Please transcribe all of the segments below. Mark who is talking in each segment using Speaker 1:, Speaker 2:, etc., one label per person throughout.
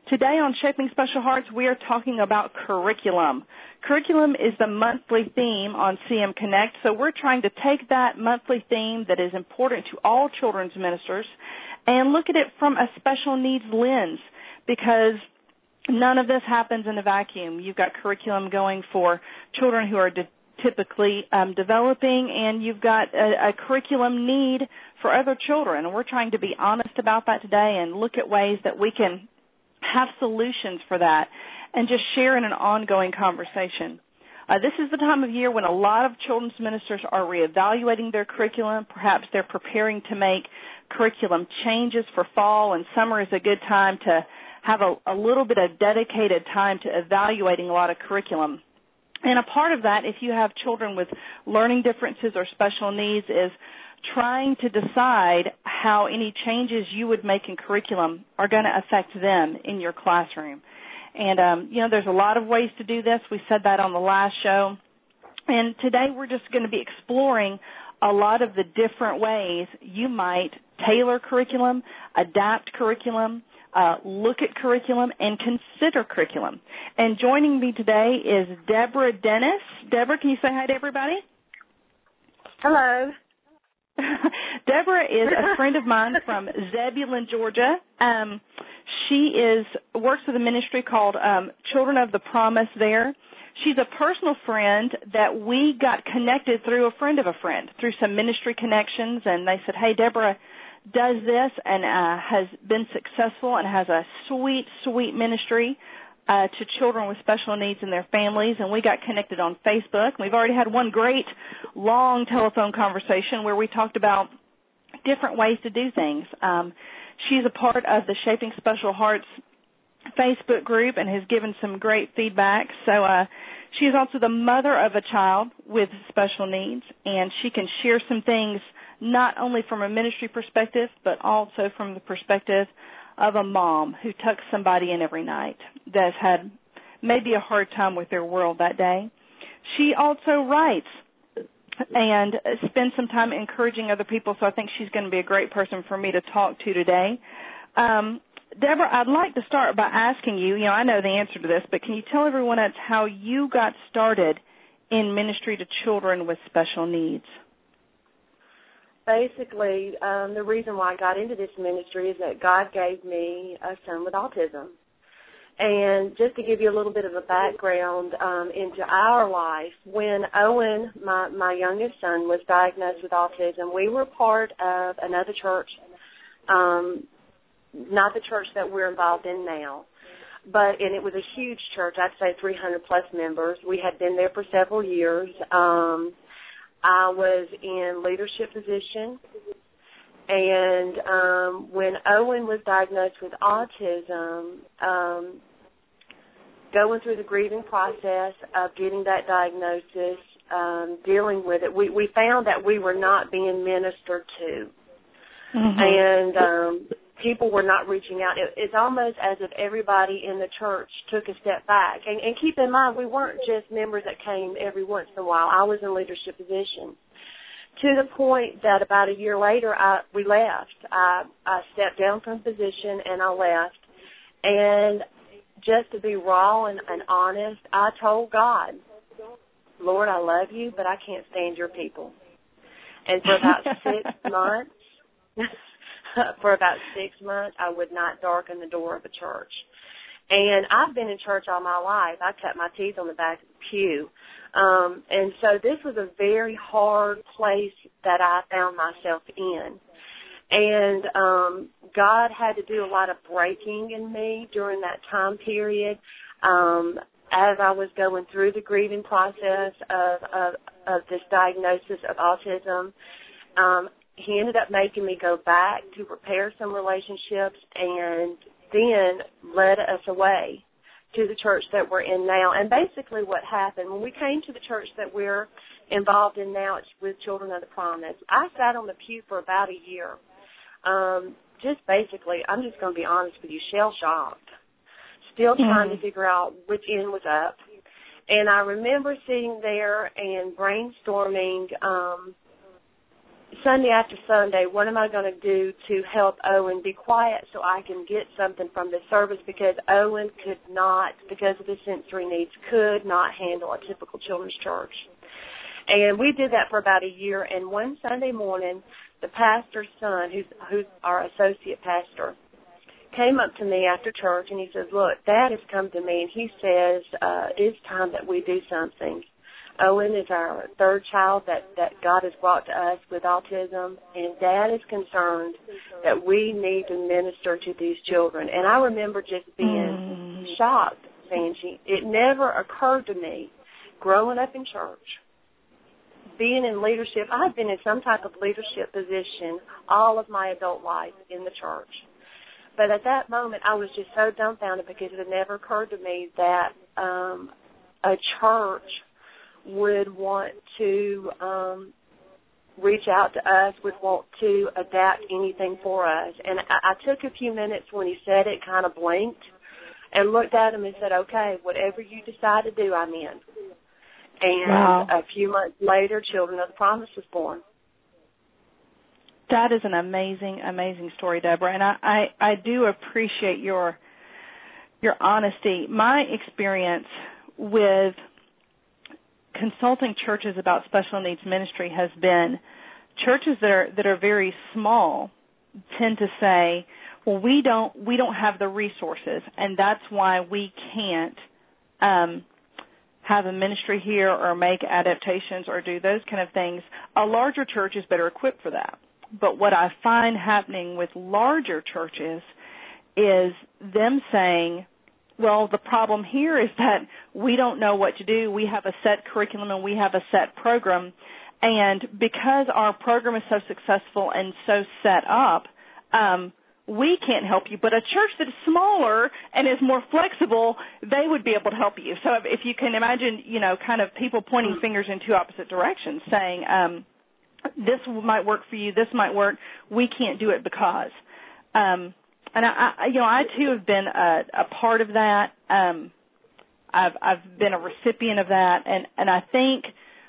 Speaker 1: Today on Shaping Special Hearts, we are talking about curriculum. Curriculum is the monthly theme on CM Connect, so we're trying to take that monthly theme that is important to all children's ministers and look at it from a special needs lens, because none of this happens in a vacuum. You've got curriculum going for children who are typically developing, and you've got a curriculum need for other children. And we're trying to be honest about that today and look at ways that we can have solutions for that and just share in an ongoing conversation. This is the time of year when a lot of children's ministers are reevaluating their curriculum. Perhaps they're preparing to make curriculum changes for fall, and summer is a good time to have a little bit of dedicated time to evaluating a lot of curriculum. And a part of that, if you have children with learning differences or special needs, is trying to decide how any changes you would make in curriculum are going to affect them in your classroom. And, there's a lot of ways to do this. We said that on the last show. And today we're just going to be exploring a lot of the different ways you might tailor curriculum, adapt curriculum, look at curriculum, and consider curriculum. And joining me today is Deborah Dennis. Deborah, can you say hi to everybody?
Speaker 2: Hello.
Speaker 1: Deborah is a friend of mine from Zebulon, Georgia. She works with a ministry called Children of the Promise there. She's a personal friend that we got connected through a friend of a friend, through some ministry connections, and they said, hey, Deborah does this and has been successful and has a sweet, sweet ministry to children with special needs and their families, and we got connected on Facebook. We've already had one great long telephone conversation where we talked about different ways to do things. She's a part of the Shaping Special Hearts Facebook group and has given some great feedback. So she is also the mother of a child with special needs, and she can share some things not only from a ministry perspective, but also from the perspective of a mom who tucks somebody in every night that's had maybe a hard time with their world that day. She also writes and spends some time encouraging other people, so I think she's going to be a great person for me to talk to today. Deborah, I'd like to start by asking you, I know the answer to this, but can you tell everyone else how you got started in ministry to children with special needs?
Speaker 2: Basically, the reason why I got into this ministry is that God gave me a son with autism. And just to give you a little bit of a background into our life, when Owen, my youngest son, was diagnosed with autism, we were part of another church, not the church that we're involved in now, and it was a huge church, I'd say 300-plus members. We had been there for several years. I was in leadership position, and when Owen was diagnosed with autism, going through the grieving process of getting that diagnosis, dealing with it, we found that we were not being ministered to, and people were not reaching out. It's almost as if everybody in the church took a step back. And keep in mind, we weren't just members that came every once in a while. I was in leadership position. To the point that about a year later, we left. I stepped down from position and I left. And just to be raw and honest, I told God, Lord, I love you, but I can't stand your people. And for about 6 months, I would not darken the door of a church. And I've been in church all my life. I cut my teeth on the back of the pew. And so this was a very hard place that I found myself in. And God had to do a lot of breaking in me during that time period as I was going through the grieving process of this diagnosis of autism. He ended up making me go back to repair some relationships and then led us away to the church that we're in now. And basically what happened, when we came to the church that we're involved in now, it's with Children of the Promise, I sat on the pew for about a year. Just basically, I'm just going to be honest with you, shell-shocked, still trying to figure out which end was up. And I remember sitting there and brainstorming Sunday after Sunday, what am I going to do to help Owen be quiet so I can get something from the service, because Owen could not, because of his sensory needs, could not handle a typical children's church. And we did that for about a year, and one Sunday morning, the pastor's son, who's our associate pastor, came up to me after church, and he says, look, Dad has come to me, and he says, it's time that we do something. Owen is our third child that God has brought to us with autism, and Dad is concerned that we need to minister to these children. And I remember just being shocked, Angie. It never occurred to me, growing up in church, being in leadership. I've been in some type of leadership position all of my adult life in the church. But at that moment, I was just so dumbfounded, because it had never occurred to me that a church would want to reach out to us, would want to adapt anything for us. And I took a few minutes when he said it, kind of blinked, and looked at him and said, okay, whatever you decide to do, I'm in. And
Speaker 1: wow.
Speaker 2: A few months later, Children of the Promise was born.
Speaker 1: That is an amazing, amazing story, Deborah, and I do appreciate your honesty. My experience with consulting churches about special needs ministry has been churches that are very small tend to say, well, we don't have the resources, and that's why we can't have a ministry here or make adaptations or do those kind of things. A larger church is better equipped for that. But what I find happening with larger churches is them saying, well, the problem here is that we don't know what to do. We have a set curriculum and we have a set program. And because our program is so successful and so set up, we can't help you. But a church that is smaller and is more flexible, they would be able to help you. So if you can imagine, kind of people pointing fingers in two opposite directions, saying, this might work for you, this might work, we can't do it because. And I too have been a part of that. I've been a recipient of that, and I think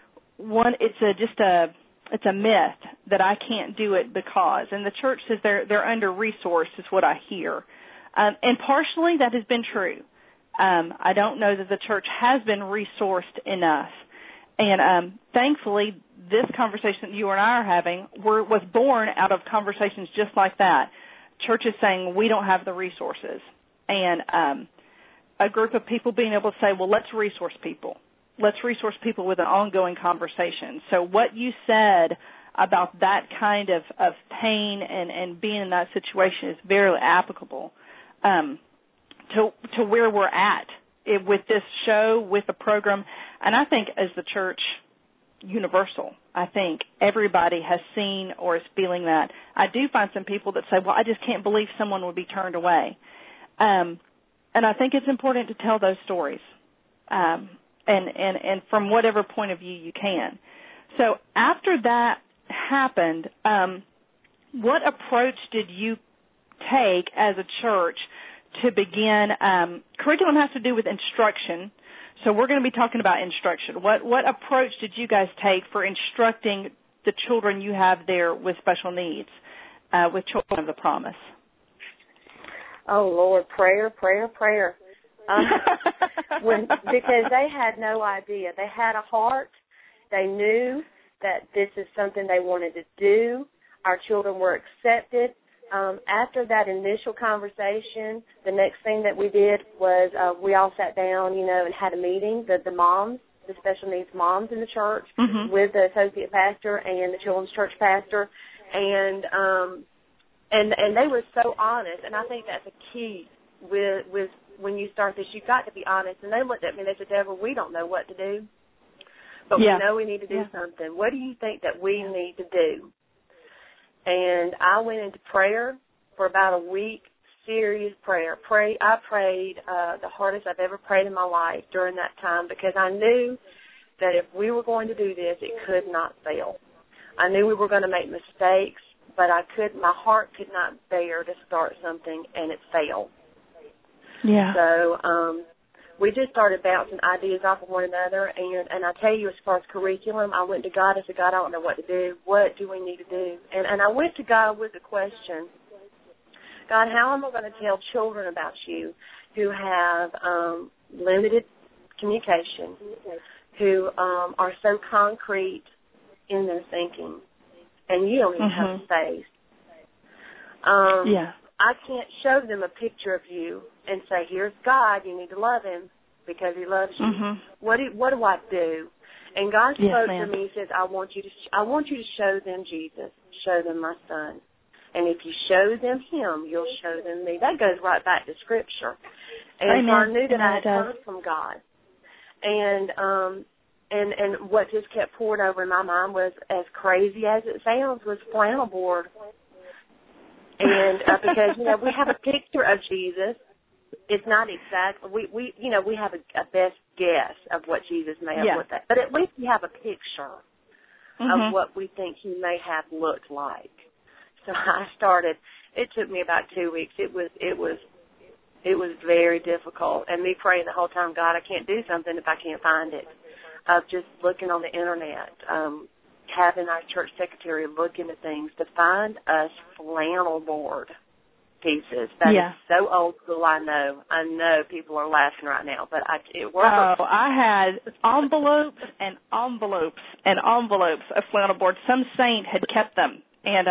Speaker 1: it's a myth that I can't do it because. And the church says they're under resourced is what I hear, and partially that has been true. I don't know that the church has been resourced enough, and thankfully this conversation that you and I are having was born out of conversations just like that. Churches saying we don't have the resources, and a group of people being able to say, well, let's resource people. Let's resource people with an ongoing conversation. So what you said about that kind of pain and being in that situation is very applicable to where we're at with this show, with the program. And I think as the church, universal. I think everybody has seen or is feeling that. I do find some people that say, well, I just can't believe someone would be turned away. And I think it's important to tell those stories, and from whatever point of view you can. So after that happened, what approach did you take as a church to begin? Curriculum has to do with instruction. So we're going to be talking about instruction. What approach did you guys take for instructing the children you have there with special needs, with Children of the Promise?
Speaker 2: Oh, Lord, prayer. Because they had no idea. They had a heart. They knew that this is something they wanted to do. Our children were accepted. After that initial conversation, the next thing that we did was we all sat down, and had a meeting, the moms, the special needs moms in the church, with the associate pastor and the children's church pastor, and they were so honest, and I think that's a key with when you start this. You've got to be honest. And they looked at me and they said, Deborah, we don't know what to do, but we know we need to do something. What do you think that we need to do? And I went into prayer for about a week, serious prayer. I prayed the hardest I've ever prayed in my life during that time, because I knew that if we were going to do this, it could not fail. I knew we were going to make mistakes, but my heart could not bear to start something and it failed.
Speaker 1: Yeah.
Speaker 2: So we just started bouncing ideas off of one another. And I tell you, as far as curriculum, I went to God. I said, God, I don't know what to do. What do we need to do? And I went to God with the question, God, how am I going to tell children about you who have limited communication, who are so concrete in their thinking, and you don't even have space? I can't show them a picture of you and say, here's God, you need to love him because he loves you. What do I do? And God spoke to me. He says, I want you to show them Jesus, show them my son. And if you show them him, you'll show them me. That goes right back to Scripture. And so I knew that I had heard from God. And what just kept pouring over in my mind was, as crazy as it sounds, was flannel board. And because, we have a picture of Jesus. It's not exactly, we have a best guess of what Jesus may have looked like. But at least we have a picture of what we think he may have looked like. So I started, it took me about 2 weeks. It was very difficult. And me praying the whole time, God, I can't do something if I can't find it. Of just looking on the internet, having our church secretary look into things to find us flannel board pieces. That is so old school, I know. I know people are laughing right now, but it worked.
Speaker 1: Oh, I had envelopes and envelopes and envelopes of flannel board. Some saint had kept them and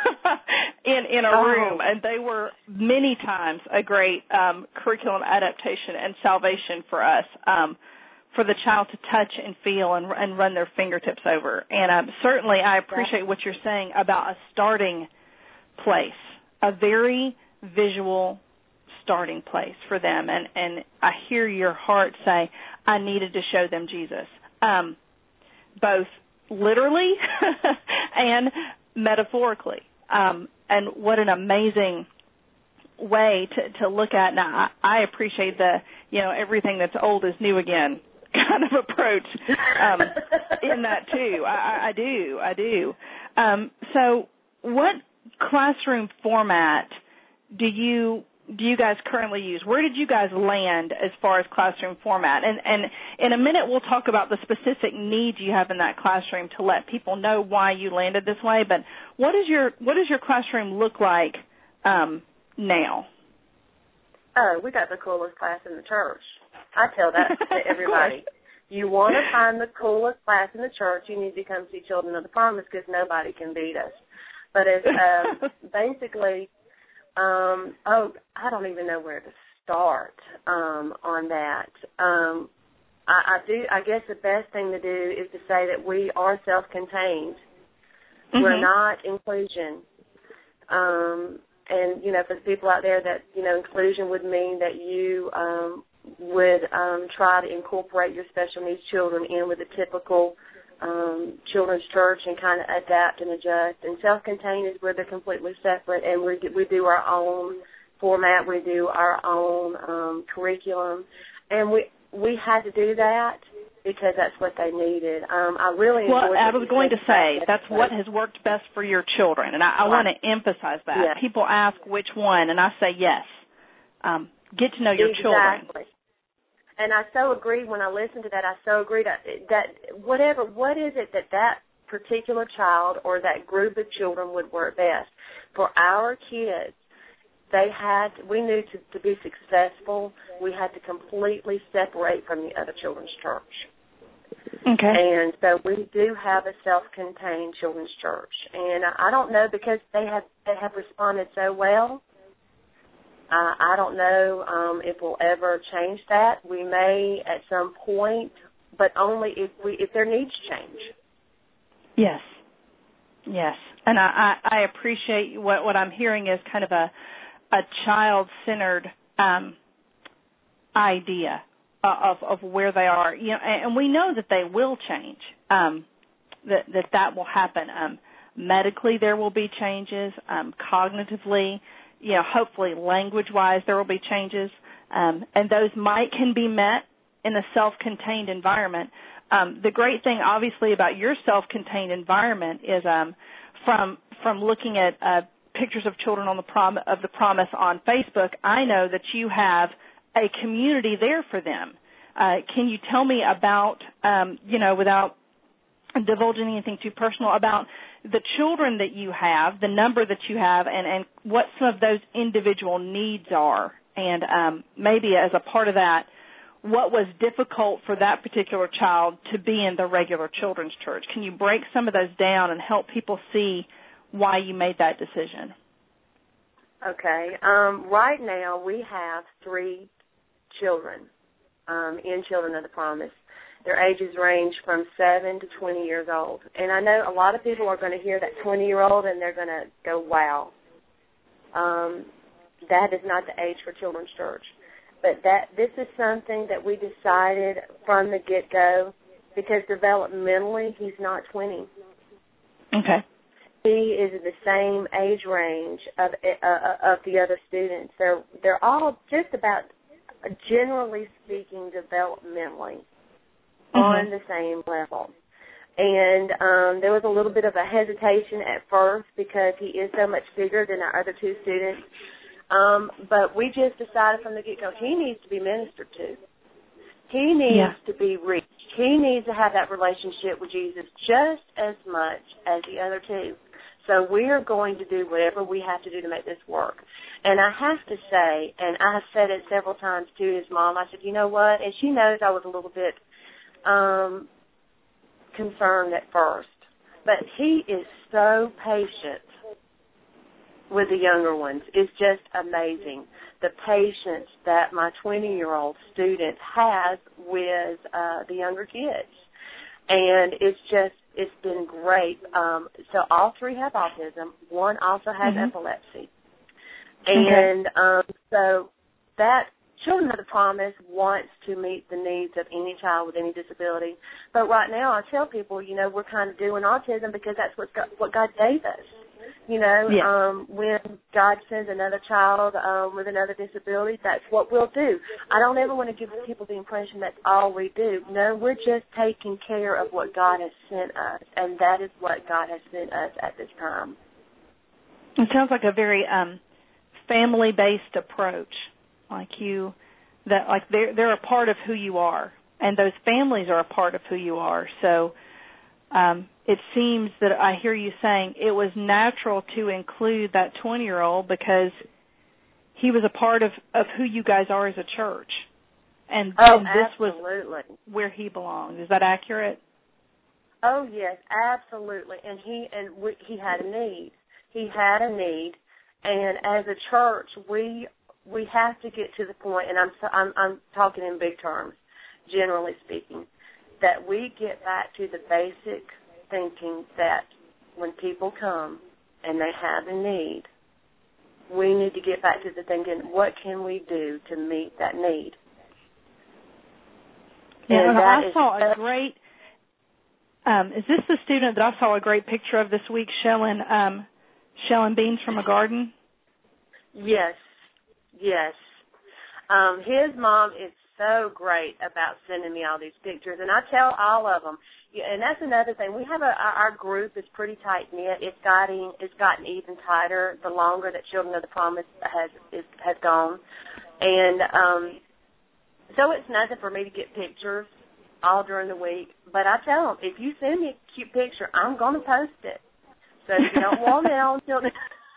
Speaker 1: in a room, and they were many times a great curriculum adaptation and salvation for us, for the child to touch and feel and run their fingertips over. And certainly I appreciate what you're saying about a starting place, a very visual starting place for them. And I hear your heart say, I needed to show them Jesus, both literally and metaphorically. And what an amazing way to look at. Now, I appreciate the, everything that's old is new again kind of approach in that too. I do. So what classroom format do you guys currently use? Where did you guys land as far as classroom format? And in a minute we'll talk about the specific needs you have in that classroom to let people know why you landed this way. But what does your classroom look like now?
Speaker 2: Oh, we got the coolest class in the church. I tell that to everybody. You want to find the coolest class in the church, you need to come see Children of the Promise because nobody can beat us. But it's basically, I don't even know where to start on that. I guess the best thing to do is to say that we are self-contained. We're not inclusion. And, for the people out there that, inclusion would mean that you would try to incorporate your special needs children in with a typical children's church and kind of adapt and adjust. And self-contained is where they're completely separate, and we do our own format, we do our own curriculum, and we had to do that because that's what they needed. I really enjoyed
Speaker 1: I was going to say that's what has worked best for your children, and I want to emphasize that. Yes. People ask which one, and I say yes. Get to know your children.
Speaker 2: And I so agree when I listen to that. I so agree that what is it that particular child or that group of children would work best for our kids? We knew to be successful, we had to completely separate from the other children's church.
Speaker 1: Okay.
Speaker 2: And so we do have a self-contained children's church, and I don't know because they have responded so well. I don't know if we'll ever change that. We may at some point, but only if their needs change.
Speaker 1: Yes. And I appreciate what I'm hearing is kind of a child-centered idea of where they are. And we know that they will change. That will happen. Medically, there will be changes. Cognitively. Hopefully language-wise there will be changes, and those can be met in a self-contained environment. The great thing, obviously, about your self-contained environment is from looking at pictures of children of the Promise on Facebook, I know that you have a community there for them. Can you tell me about, without divulging anything too personal, about the children that you have, the number that you have, and what some of those individual needs are? And maybe as a part of that, what was difficult for that particular child to be in the regular children's church? Can you break some of those down and help people see why you made that decision?
Speaker 2: Okay. Right now we have 3 children in Children of the Promise. Their ages range from 7 to 20 years old. And I know a lot of people are going to hear that 20-year-old and they're going to go, wow. That is not the age for children's church. But this is something that we decided from the get-go because developmentally he's not 20.
Speaker 1: Okay.
Speaker 2: He is in the same age range of the other students. They're all just about, generally speaking, developmentally on the same level. And there was a little bit of a hesitation at first because he is so much bigger than our other 2 students. But we just decided from the get-go he needs to be ministered to. He needs to be reached. He needs to have that relationship with Jesus just as much as the other 2. So we are going to do whatever we have to do to make this work. And I have to say, and I have said it several times to his mom, I said, you know what? And she knows I was a little bit concerned at first. But he is so patient with the younger ones. It's just amazing, the patience that my 20-year-old student has with the younger kids. And it's been great. So all 3 have autism. 1 also has epilepsy. And so that Children of the Promise wants to meet the needs of any child with any disability. But right now I tell people, we're kind of doing autism because that's what God gave us. When God sends another child with another disability, that's what we'll do. I don't ever want to give people the impression that's all we do. No, we're just taking care of what God has sent us, and that is what God has sent us at this time.
Speaker 1: It sounds like a very family-based approach, they're a part of who you are, and those families are a part of who you are. So it seems that I hear you saying it was natural to include that 20-year-old because he was a part of who you guys are as a church. And this was where he belonged. Is that accurate?
Speaker 2: Oh, yes, absolutely. And he had a need. He had a need. And as a church, we have to get to the point, and I'm talking in big terms, generally speaking, that we get back to the basic thinking that when people come and they have a need, we need to get back to the thinking, what can we do to meet that need?
Speaker 1: Yeah, and I saw a great, is this the student that I saw a great picture of this week, shelling beans from a garden?
Speaker 2: Yes. His mom is so great about sending me all these pictures, and I tell all of them. Yeah, and that's another thing. We have our group is pretty tight knit. It's gotten even tighter the longer that Children of the Promise has gone, and so it's nothing for me to get pictures all during the week. But I tell them, if you send me a cute picture, I'm going to post it. So if you don't want it on Children.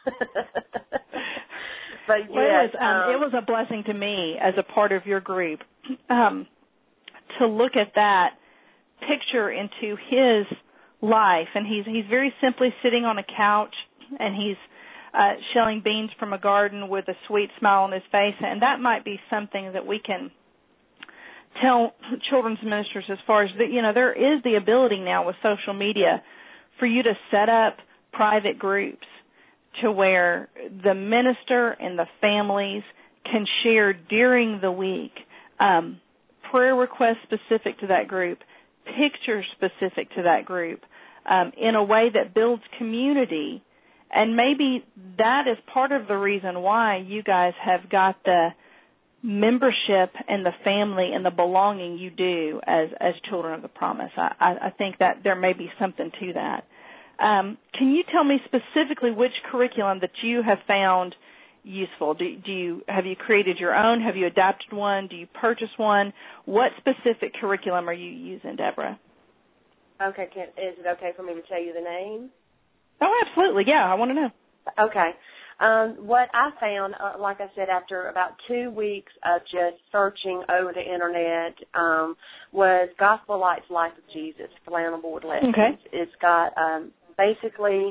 Speaker 2: But yes,
Speaker 1: it was a blessing to me as a part of your group to look at that picture into his life, and he's very simply sitting on a couch, and he's shelling beans from a garden with a sweet smile on his face, and that might be something that we can tell children's ministers as far as there is the ability now with social media for you to set up private groups to where the minister and the families can share during the week prayer requests specific to that group, pictures specific to that group, in a way that builds community. And maybe that is part of the reason why you guys have got the membership and the family and the belonging you do as Children of the Promise. I think that there may be something to that. Can you tell me specifically which curriculum that you have found useful? Have you created your own? Have you adapted one? Do you purchase one? What specific curriculum are you using, Deborah?
Speaker 2: Okay, is it okay for me to tell you the name?
Speaker 1: Oh, absolutely. Yeah, I want to know.
Speaker 2: Okay. What I found, like I said, after about 2 weeks of just searching over the Internet, was Gospel Lights Life of Jesus, Flannel Board Lessons.
Speaker 1: Okay.
Speaker 2: It's got basically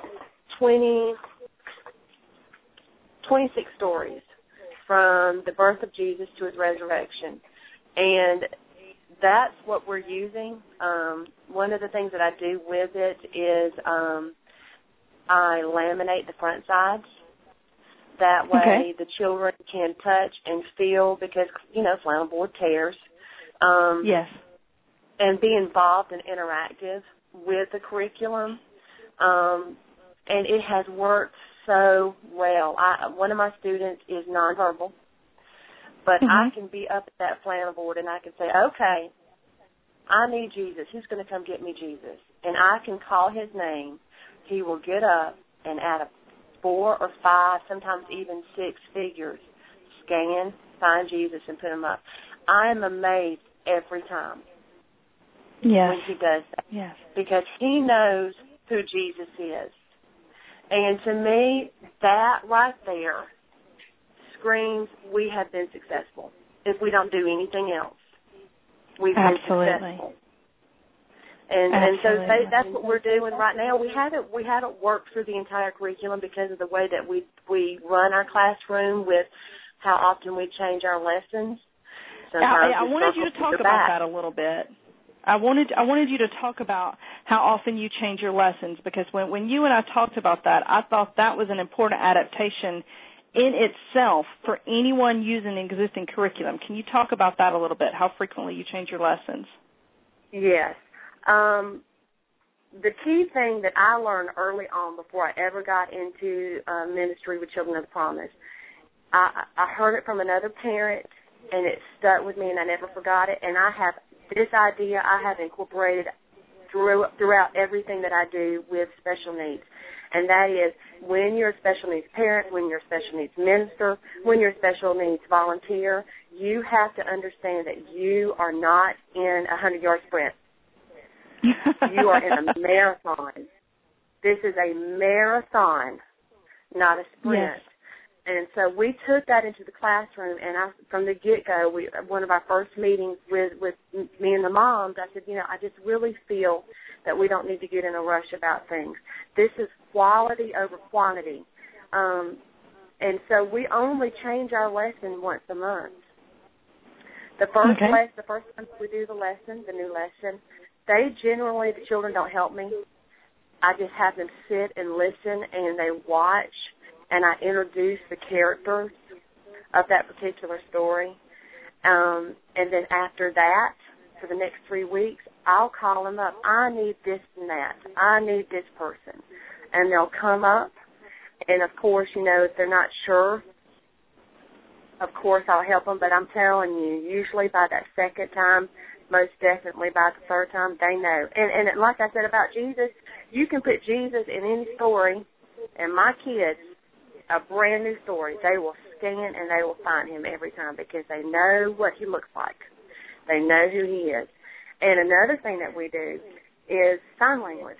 Speaker 2: 26 stories from the birth of Jesus to his resurrection. And that's what we're using. One of the things that I do with it is I laminate the front sides. That way the children can touch and feel because, flannel board tears.
Speaker 1: Yes.
Speaker 2: And be involved and interactive with the curriculum. And it has worked so well. One of my students is nonverbal, but I can be up at that flannel board and I can say, okay, I need Jesus. Who's going to come get me Jesus? And I can call his name. He will get up and out of 4 or 5, sometimes even 6 figures, scan, find Jesus, and put him up. I am amazed every time when he does that.
Speaker 1: Yes.
Speaker 2: Because he knows who Jesus is. And to me, that right there screams we have been successful. If we don't do anything else, we've been successful. And so that's what we're doing right now. We haven't worked through the entire curriculum because of the way that we run our classroom with how often we change our lessons.
Speaker 1: I wanted you to talk about that a little bit. I wanted you to talk about how often you change your lessons, because when you and I talked about that, I thought that was an important adaptation in itself for anyone using the existing curriculum. Can you talk about that a little bit, how frequently you change your lessons?
Speaker 2: Yes. The key thing that I learned early on before I ever got into ministry with Children of the Promise, I heard it from another parent, and it stuck with me, and I never forgot it. And I have this idea I have incorporated throughout everything that I do with special needs. And that is, when you're a special needs parent, when you're a special needs minister, when you're a special needs volunteer, you have to understand that you are not in a 100-yard sprint. You are in a marathon. This is a marathon, not a sprint.
Speaker 1: Yes.
Speaker 2: And so we took that into the classroom, and from the get-go, one of our first meetings with me and the moms, I said, I just really feel that we don't need to get in a rush about things. This is quality over quantity. And so we only change our lesson once a month. The first time we do the lesson, the new lesson, the children don't help me. I just have them sit and listen, and they watch, and I introduce the characters of that particular story. And then after that, for the next 3 weeks, I'll call them up. I need this and that. I need this person. And they'll come up, and of course, if they're not sure, of course I'll help them, but I'm telling you, usually by that second time, most definitely by the third time, they know. And like I said about Jesus, you can put Jesus in any story, and my kids, a brand new story, they will scan and they will find him every time because they know what he looks like. They know who he is. And another thing that we do is sign language.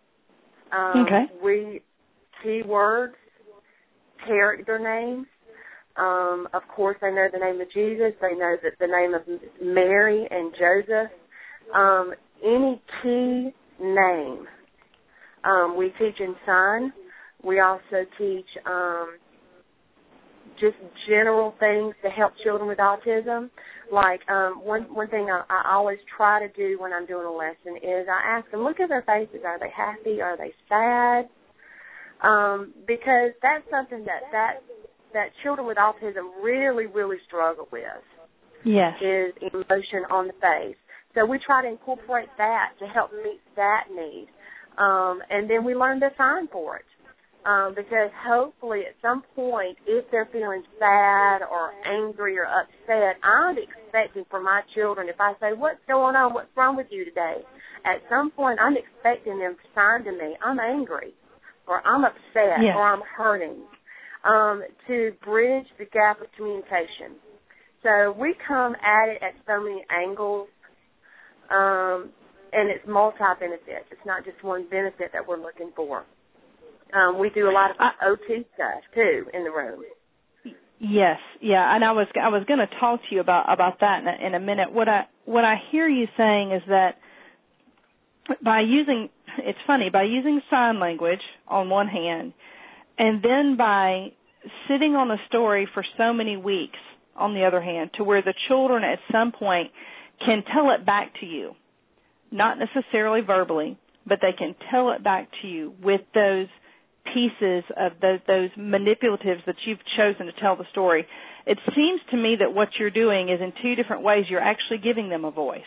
Speaker 2: Keywords, character names. Of course, they know the name of Jesus. They know that the name of Mary and Joseph. Any key name. We teach in sign. We also teach just general things to help children with autism. Like one thing I always try to do when I'm doing a lesson is I ask them, look at their faces. Are they happy? Are they sad? Because that's something that children with autism really, really struggle with.
Speaker 1: Yes.
Speaker 2: Is emotion on the face. So we try to incorporate that to help meet that need. And then we learn to sign for it. Because hopefully at some point, if they're feeling sad or angry or upset, I'm expecting for my children, if I say, what's going on, what's wrong with you today? At some point, I'm expecting them to sign to me, I'm angry, or I'm upset, or I'm hurting. to bridge the gap of communication. So we come at it at so many angles, and it's multi-benefits. It's not just one benefit that we're looking for. We do a lot of OT stuff, too, in the room.
Speaker 1: Yes, yeah, and I was going to talk to you about that in a minute. What I hear you saying is that by using sign language on one hand, and then by sitting on a story for so many weeks on the other hand, to where the children at some point can tell it back to you, not necessarily verbally, but they can tell it back to you with those pieces of those manipulatives that you've chosen to tell the story. It seems to me that what you're doing is in two different ways. You're actually giving them a voice.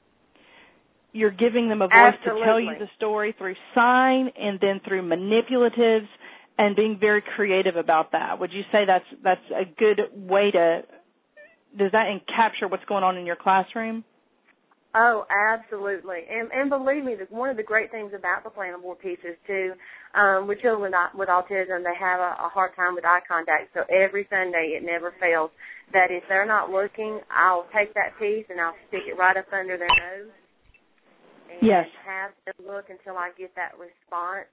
Speaker 1: You're giving them a voice
Speaker 2: Absolutely.
Speaker 1: to tell you the story through sign and then through manipulatives and being very creative about that. Would you say that's a good way does that capture what's going on in your classroom?
Speaker 2: Oh, absolutely. And believe me, one of the great things about the plan on board pieces, too, with children with autism, they have a hard time with eye contact. So every Sunday, it never fails, that if they're not looking, I'll take that piece and I'll stick it right up under their nose and have them look until I get that response,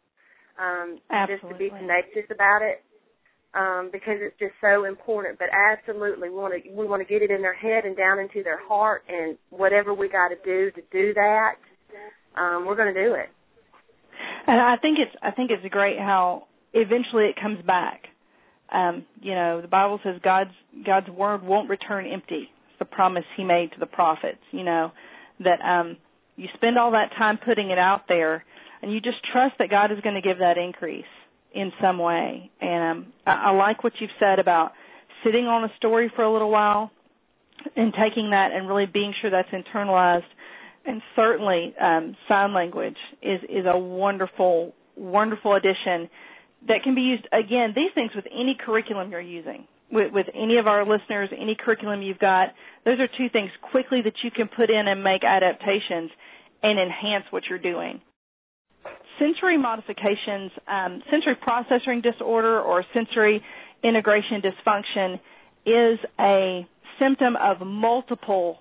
Speaker 2: just to be tenacious about it. Because it's just so important. But absolutely, we want to get it in their head and down into their heart, and whatever we got to do that, we're going to do it.
Speaker 1: And I think it's great how eventually it comes back. The Bible says God's word won't return empty. It's the promise He made to the prophets. That you spend all that time putting it out there, and you just trust that God is going to give that increase in some way. And I like what you've said about sitting on a story for a little while and taking that and really being sure that's internalized. And certainly sign language is a wonderful, wonderful addition that can be used, again, these things with any curriculum you're using. With any of our listeners, any curriculum you've got, those are two things quickly that you can put in and make adaptations and enhance what you're doing. Sensory modifications, sensory processing disorder or sensory integration dysfunction is a symptom of multiple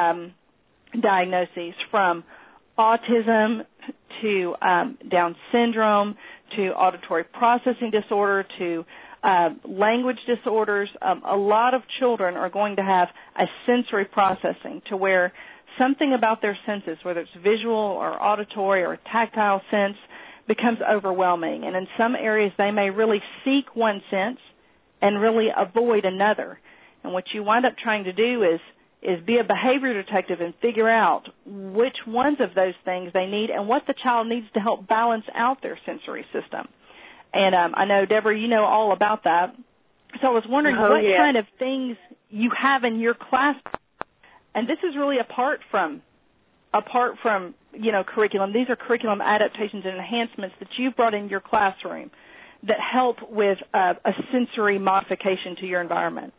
Speaker 1: diagnoses, from autism to Down syndrome to auditory processing disorder to language disorders. A lot of children are going to have a sensory processing to where something about their senses, whether it's visual or auditory or tactile sense, becomes overwhelming. And in some areas, they may really seek one sense and really avoid another. And what you wind up trying to do is be a behavior detective and figure out which ones of those things they need and what the child needs to help balance out their sensory system. And I know, Deborah, you know all about that. So I was wondering kind of things you have in your class. And this is really apart from curriculum. These are curriculum adaptations and enhancements that you've brought in your classroom that help with a sensory modification to your environment.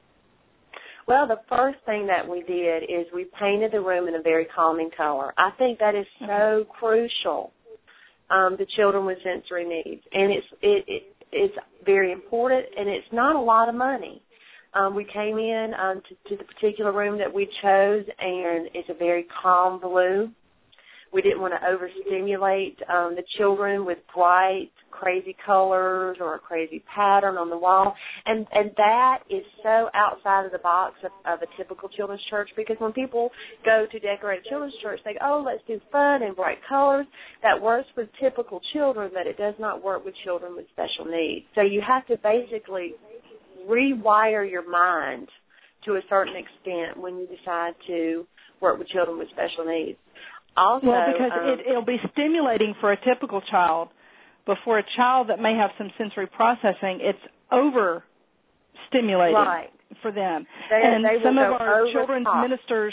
Speaker 2: Well, the first thing that we did is we painted the room in a very calming color. I think that is so crucial to children with sensory needs, and it's very important, and it's not a lot of money. We came in to the particular room that we chose, and it's a very calm blue. We didn't want to overstimulate the children with bright, crazy colors or a crazy pattern on the wall. And that is so outside of the box of a typical children's church, because when people go to decorate a children's church, they go, oh, let's do fun and bright colors. That works with typical children, but it does not work with children with special needs. So you have to basically rewire your mind to a certain extent when you decide to work with children with special needs. Also,
Speaker 1: because it'll be stimulating for a typical child, but for a child that may have some sensory processing, it's over-stimulating for them. Some of our children's ministers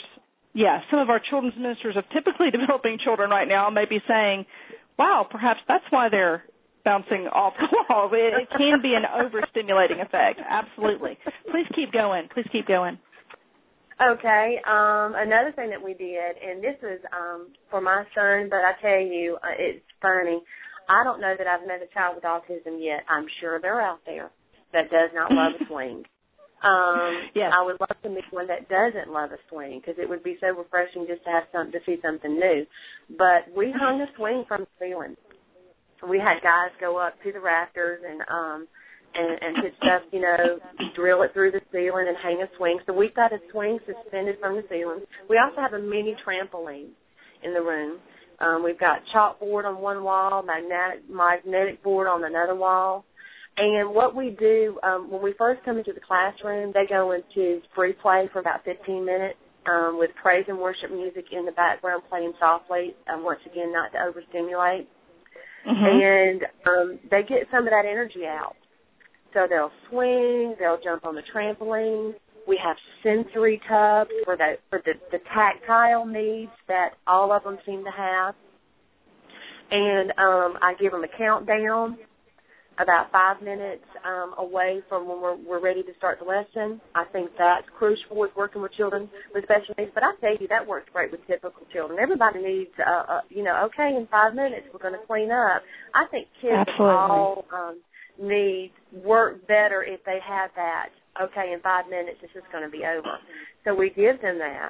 Speaker 1: of typically developing children right now may be saying, wow, perhaps that's why they're bouncing off the wall. It can be an overstimulating effect, absolutely. Please keep going.
Speaker 2: Okay. Another thing that we did, and this was for my son, but I tell you, it's funny. I don't know that I've met a child with autism yet. I'm sure they're out there that does not love a swing.
Speaker 1: Yes.
Speaker 2: I would love to meet one that doesn't love a swing because it would be so refreshing just to have to see something new. But we hung a swing from the ceiling. We had guys go up to the rafters and put stuff, drill it through the ceiling and hang a swing. So we've got a swing suspended from the ceiling. We also have a mini trampoline in the room. We've got chalkboard on one wall, magnetic board on another wall. And what we do, when we first come into the classroom, they go into free play for about 15 minutes with praise and worship music in the background playing softly, once again, not to overstimulate. Mm-hmm. And they get some of that energy out. So they'll swing, they'll jump on the trampoline. We have sensory tubs for the tactile needs that all of them seem to have. And I give them a countdown about 5 minutes away from when we're ready to start the lesson. I think that's crucial with working with children with special needs. But I tell you, that works great with typical children. Everybody needs, okay, in 5 minutes we're going to clean up. I think kids all need work better if they have that. Okay, in 5 minutes it's just going to be over. So we give them that.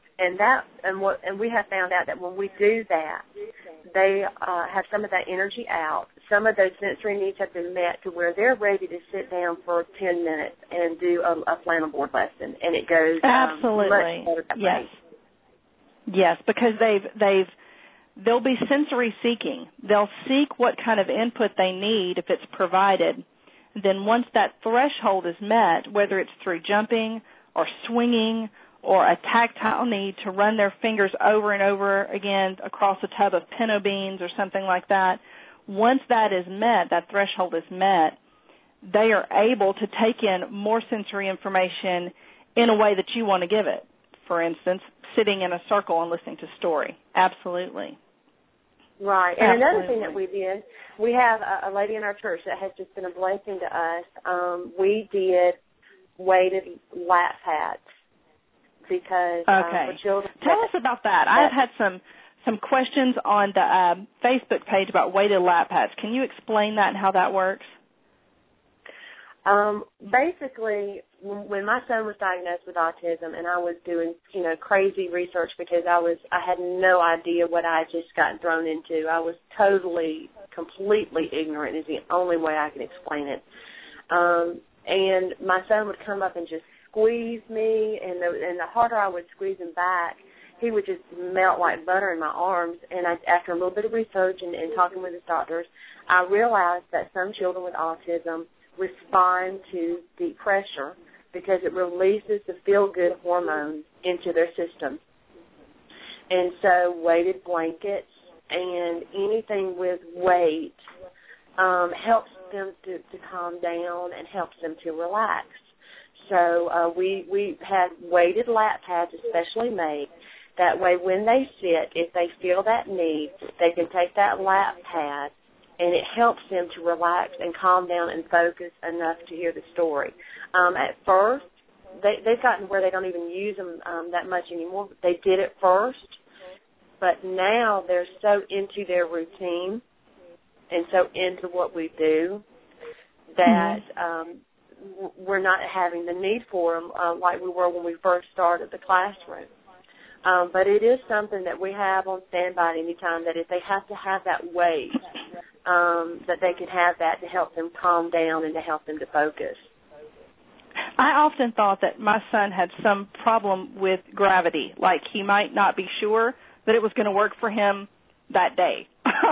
Speaker 2: And we have found out that when we do that, they have some of that energy out. Some of those sensory needs have been met to where they're ready to sit down for 10 minutes and do a flannel board lesson, and it goes
Speaker 1: absolutely
Speaker 2: much better that
Speaker 1: yes,
Speaker 2: way.
Speaker 1: Yes, because they'll be sensory seeking. They'll seek what kind of input they need if it's provided. Then once that threshold is met, whether it's through jumping or swinging or a tactile need to run their fingers over and over again across a tub of pinto beans or something like that, once that is met, that threshold is met, they are able to take in more sensory information in a way that you want to give it. For instance, sitting in a circle and listening to a story. Absolutely.
Speaker 2: Right. And another thing that we did, we have a lady in our church that has just been a blessing to us. We did weighted lap pads because for children.
Speaker 1: Tell us about that. I've had some questions on the Facebook page about weighted lap pads. Can you explain that and how that works?
Speaker 2: Basically, when my son was diagnosed with autism and I was doing, crazy research because I had no idea what I had just gotten thrown into. I was completely ignorant is the only way I can explain it. And my son would come up and just squeeze me, and the harder I would squeeze him back, he would just melt like butter in my arms. And after a little bit of research and talking with his doctors, I realized that some children with autism respond to deep pressure because it releases the feel-good hormones into their system. And so weighted blankets and anything with weight helps them to calm down and helps them to relax. So we had weighted lap pads especially made. That way when they sit, if they feel that need, they can take that lap pad and it helps them to relax and calm down and focus enough to hear the story. At first, they've gotten where they don't even use them that much anymore. They did it first, but now they're so into their routine and so into what we do that we're not having the need for them like we were when we first started the classroom. But it is something that we have on standby at any time, that if they have to have that weight, that they can have that to help them calm down and to help them to focus.
Speaker 1: I often thought that my son had some problem with gravity, like he might not be sure that it was going to work for him that day.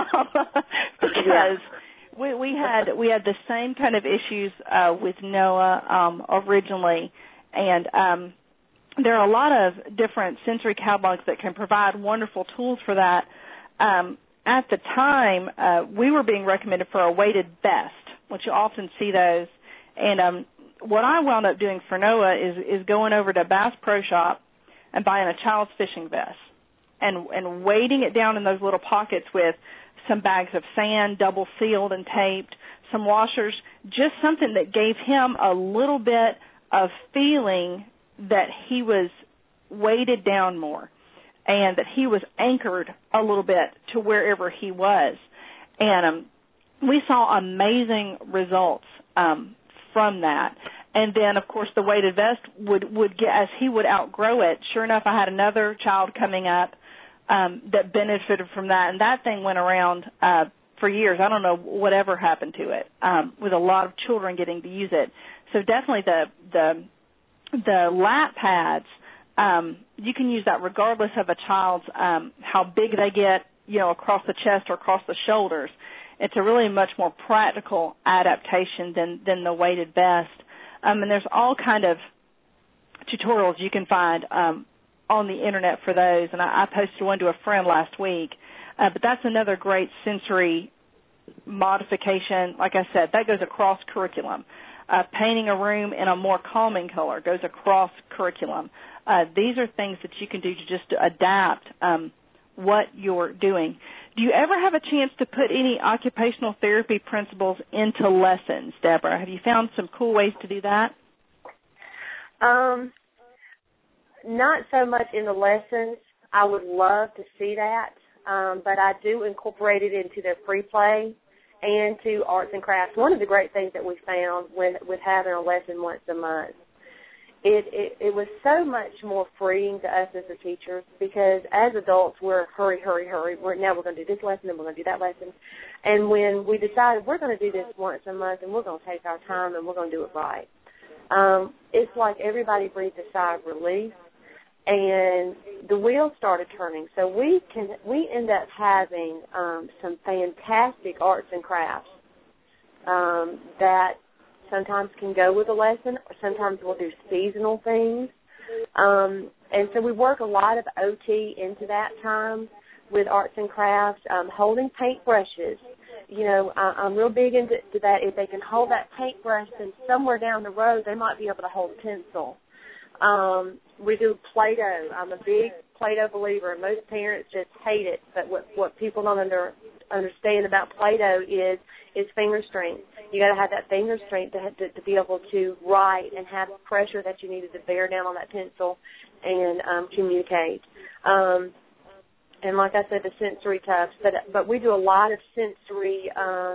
Speaker 1: Because we had the same kind of issues with Noah originally, and there are a lot of different sensory catalogs that can provide wonderful tools for that. At the time, we were being recommended for a weighted vest, which you often see those. And what I wound up doing for Noah is going over to Bass Pro Shop and buying a child's fishing vest and weighting it down in those little pockets with some bags of sand, double sealed and taped, some washers, just something that gave him a little bit of feeling that he was weighted down more and that he was anchored a little bit to wherever he was. And we saw amazing results from that. And then, of course, the weighted vest would get, as he would outgrow it. Sure enough, I had another child coming up that benefited from that, and that thing went around for years. I don't know whatever happened to it, with a lot of children getting to use it. So definitely the lap pads, you can use that regardless of a child's how big they get, across the chest or across the shoulders. It's a really much more practical adaptation than the weighted vest. And there's all kind of tutorials you can find on the Internet for those. And I posted one to a friend last week. But that's another great sensory modification. Like I said, that goes across curriculum. Painting a room in a more calming color goes across curriculum. These are things that you can do to just adapt what you're doing. Do you ever have a chance to put any occupational therapy principles into lessons, Deborah? Have you found some cool ways to do that?
Speaker 2: Not so much in the lessons. I would love to see that, but I do incorporate it into their free play and to arts and crafts. One of the great things that we found with having a lesson once a month, it was so much more freeing to us as the teachers, because as adults we're hurry. Now we're going to do this lesson and we're going to do that lesson. And when we decided we're going to do this once a month and we're going to take our time and we're going to do it right, it's like everybody breathed a sigh of relief, and the wheels started turning. So we end up having some fantastic arts and crafts that sometimes can go with a lesson, or sometimes we'll do seasonal things. And so we work a lot of OT into that time with arts and crafts, holding paintbrushes. I'm real big into that. If they can hold that paintbrush, then somewhere down the road they might be able to hold a pencil. We do Play-Doh. I'm a big Play-Doh believer. Most parents just hate it, but what people don't understand about Play-Doh is finger strength. You got to have that finger strength to be able to write and have the pressure that you needed to bear down on that pencil and communicate. And like I said, the sensory touch. But we do a lot of sensory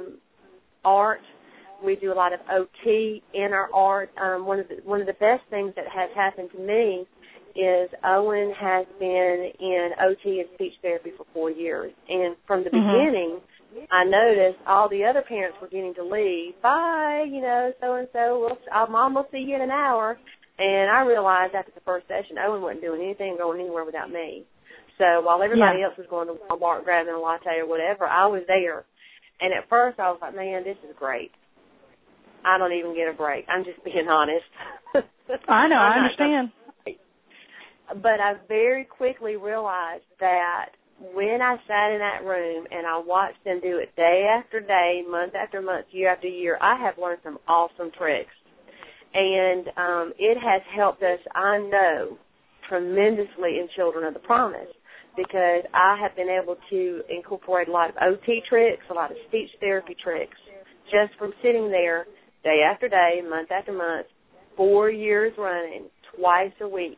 Speaker 2: art. We do a lot of OT in our art. One of the best things that has happened to me is Owen has been in OT and speech therapy for 4 years. And from the beginning, I noticed all the other parents were getting to leave. Bye, so-and-so. Mom will see you in an hour. And I realized after the first session, Owen wasn't doing anything, going anywhere without me. So while everybody else was going to Walmart, grabbing a latte or whatever, I was there. And at first I was like, man, this is great. I don't even get a break. I'm just being honest.
Speaker 1: I know, I understand.
Speaker 2: But I very quickly realized that when I sat in that room and I watched them do it day after day, month after month, year after year, I have learned some awesome tricks. And it has helped us, I know, tremendously in Children of the Promise, because I have been able to incorporate a lot of OT tricks, a lot of speech therapy tricks, just from sitting there day after day, month after month, 4 years running, twice a week.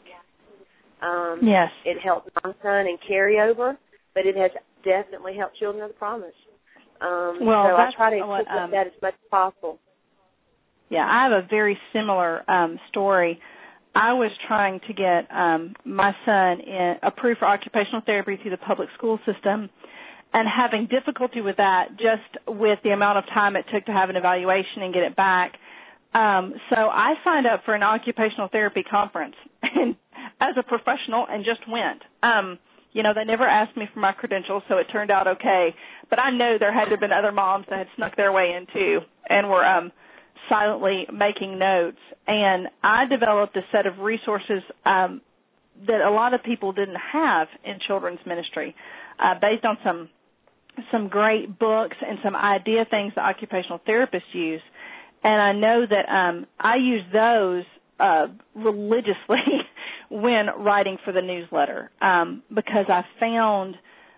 Speaker 1: Yes.
Speaker 2: It helped my son in carryover, but it has definitely helped Children of the Promise. So I try to incorporate that as much as possible.
Speaker 1: Yeah, I have a very similar story. I was trying to get my son approved for occupational therapy through the public school system, and having difficulty with that just with the amount of time it took to have an evaluation and get it back. So I signed up for an occupational therapy conference and as a professional and just went. They never asked me for my credentials, so it turned out okay. But I know there had to have been other moms that had snuck their way in too and were silently making notes. And I developed a set of resources that a lot of people didn't have in children's ministry, based on some great books and some idea things that occupational therapists use. And I know that I use those religiously when writing for the newsletter, because I found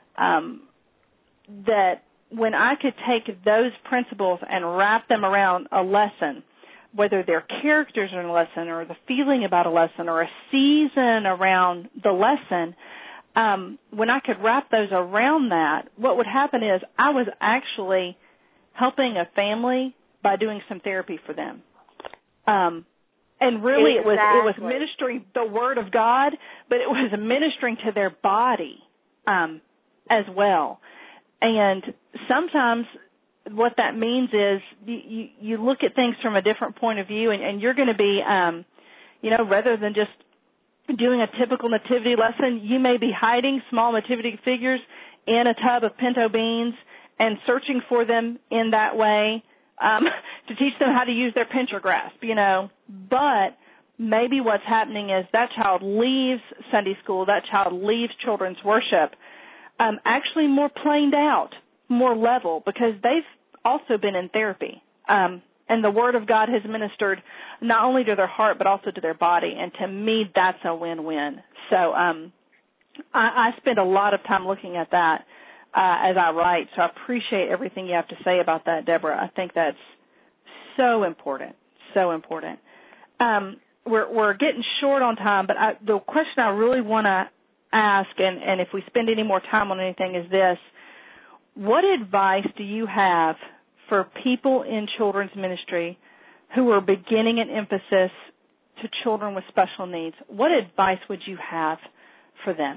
Speaker 1: that when I could take those principles and wrap them around a lesson, whether they're characters in a lesson or the feeling about a lesson or a season around the lesson, when I could wrap those around that, what would happen is I was actually helping a family by doing some therapy for them. And really
Speaker 2: exactly.
Speaker 1: it was ministering the Word of God, but it was ministering to their body as well. And sometimes what that means is you look at things from a different point of view, and you're going to be, rather than just doing a typical nativity lesson, you may be hiding small nativity figures in a tub of pinto beans and searching for them in that way to teach them how to use their pincher grasp, But maybe what's happening is that child leaves Sunday school, that child leaves children's worship actually more planed out, more level, because they've also been in therapy. And the Word of God has ministered not only to their heart but also to their body. And to me, that's a win-win. So I spend a lot of time looking at that as I write. So I appreciate everything you have to say about that, Deborah. I think that's so important, so important. We're getting short on time, but the question I really want to ask, and if we spend any more time on anything, is this. What advice do you have for people in children's ministry who are beginning an emphasis to children with special needs? What advice would you have for them?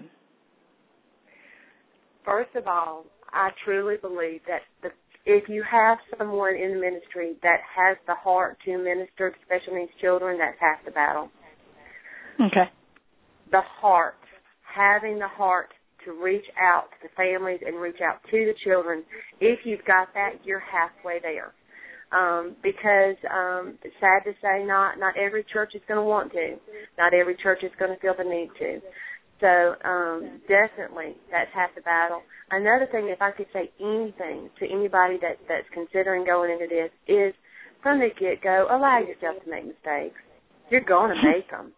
Speaker 2: First of all, I truly believe that if you have someone in the ministry that has the heart to minister to special needs children, that's half the battle.
Speaker 1: Okay.
Speaker 2: The heart, having the heart to reach out to the families and reach out to the children. If you've got that, you're halfway there. Because it's sad to say, not every church is going to want to. Not every church is going to feel the need to. So definitely, that's half the battle. Another thing, if I could say anything to anybody that's considering going into this, is from the get-go, allow yourself to make mistakes. You're going to make them.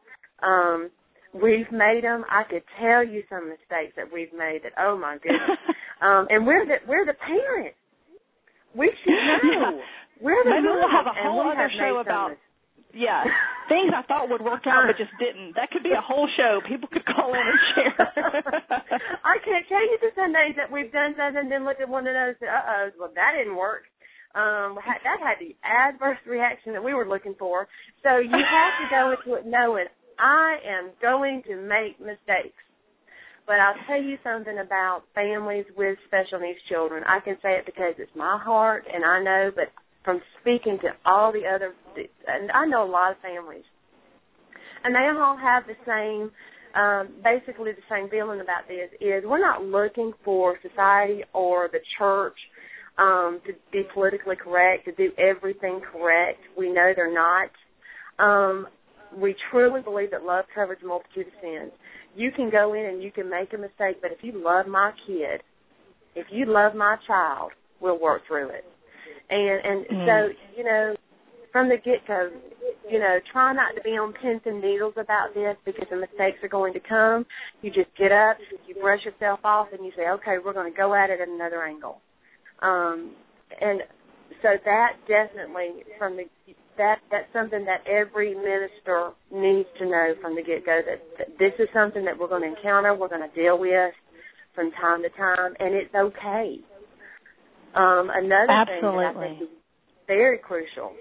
Speaker 2: We've made them. I could tell you some mistakes that we've made that, oh, my goodness. And we're the parents. We should know.
Speaker 1: Yeah.
Speaker 2: We're the
Speaker 1: Maybe
Speaker 2: mothers,
Speaker 1: we'll have a whole other show about things I thought would work out but just didn't. That could be a whole show. People could call in and share.
Speaker 2: I can't tell you the Sundays that we've done something and then looked at one of those and said, well, that didn't work. That had the adverse reaction that we were looking for. So you have to go into it knowing, I am going to make mistakes. But I'll tell you something about families with special needs children. I can say it because it's my heart, and I know, but from speaking to all the other, and I know a lot of families, and they all have the same, basically the same feeling about this, is we're not looking for society or the church to be politically correct, to do everything correct. We know they're not. We truly believe that love covers a multitude of sins. You can go in and you can make a mistake, but if you love my kid, if you love my child, we'll work through it. And so, from the get-go, try not to be on pins and needles about this because the mistakes are going to come. You just get up, you brush yourself off, and you say, okay, we're going to go at it at another angle. And so that definitely, that's something that every minister needs to know from the get-go, that this is something that we're going to encounter, we're going to deal with from time to time, and it's okay. Another thing that I think is very crucial,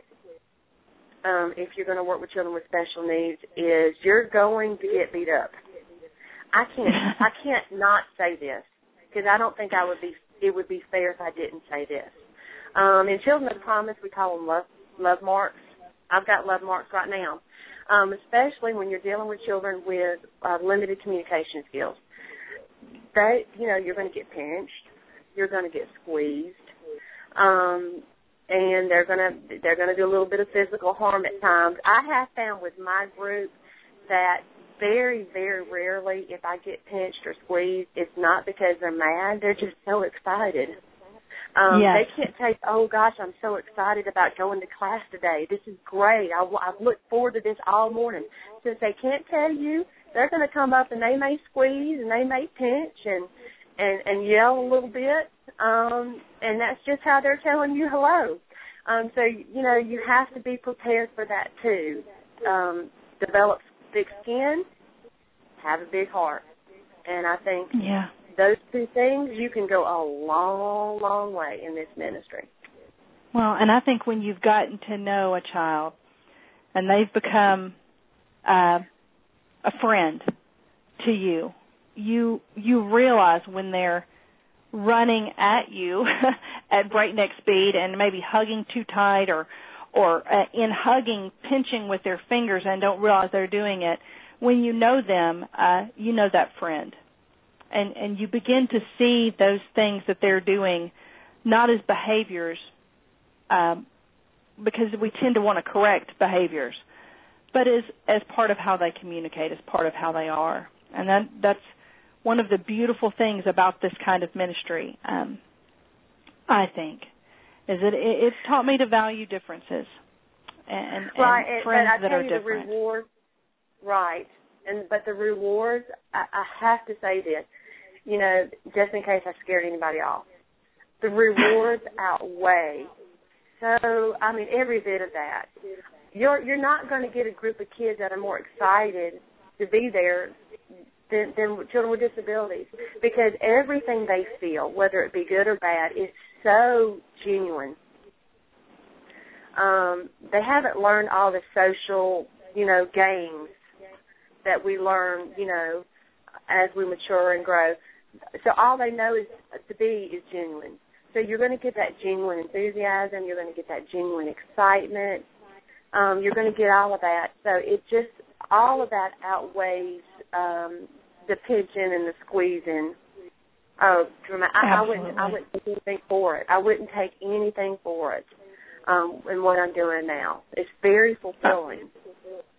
Speaker 2: if you're going to work with children with special needs, is you're going to get beat up. I can't not say this because I don't think it would be fair if I didn't say this. In Children of Promise, we call them love marks. I've got love marks right now, especially when you're dealing with children with limited communication skills. You're going to get pinched, you're going to get squeezed, and they're going to do a little bit of physical harm at times. I have found with my group that very, very rarely, if I get pinched or squeezed, it's not because they're mad; they're just so excited. They can't say, oh, gosh, I'm so excited about going to class today. This is great. I've looked forward to this all morning. Since they can't tell you, they're going to come up and they may squeeze and they may pinch and yell a little bit, and that's just how they're telling you hello. So, you have to be prepared for that, too. Develop thick skin, have a big heart. And I think those two things, you can go a long, long way in this ministry.
Speaker 1: Well, and I think when you've gotten to know a child and they've become a friend to you, you realize when they're running at you at breakneck speed and maybe hugging too tight or in hugging, pinching with their fingers and don't realize they're doing it. When you know them, you know that friend. And you begin to see those things that they're doing not as behaviors, because we tend to want to correct behaviors, but as part of how they communicate, as part of how they are. And that's one of the beautiful things about this kind of ministry, I think, is that it's taught me to value differences and friends that are different.
Speaker 2: The reward, right. But the rewards, I have to say this, just in case I scared anybody off. The rewards outweigh. So, every bit of that. You're not going to get a group of kids that are more excited to be there than children with disabilities, because everything they feel, whether it be good or bad, is so genuine. They haven't learned all the social, games that we learn, as we mature and grow. So all they know is genuine. So you're going to get that genuine enthusiasm. You're going to get that genuine excitement. You're going to get all of that. So all of that outweighs the pinching and the squeezing. I wouldn't take anything for it. I wouldn't take anything for it in what I'm doing now. It's very fulfilling.